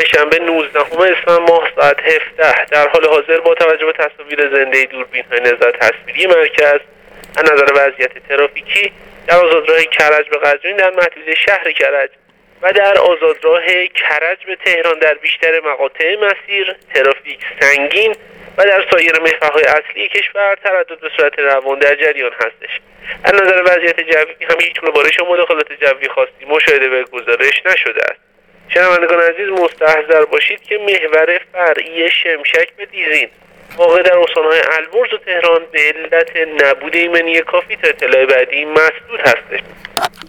شنبه 19 اسفند ماه ساعت 17 در حال حاضر با توجه به تصاویر زنده دوربین‌های نظارت تصویری مرکز از نظر وضعیت ترافیکی در آزادراه کرج به قزوین در محدوده شهر کرج و در آزادراه کرج به تهران در بیشتر مقاطع مسیر ترافیک سنگین و در سایر محورهای اصلی کشور تردد به صورت روان در جریان هستش. از نظر وضعیت جوی هم هیچ گونه بارش و مداخلات جوی خاصی مشاهده و گزارش نشده است. شنوندگان عزیز مستحضر باشید که محور فرعی شمشک به دیزین واقع در استان‌های البرز و تهران به علت نبود ایمنی کافی تا اطلاع بعدی مسدود هستش.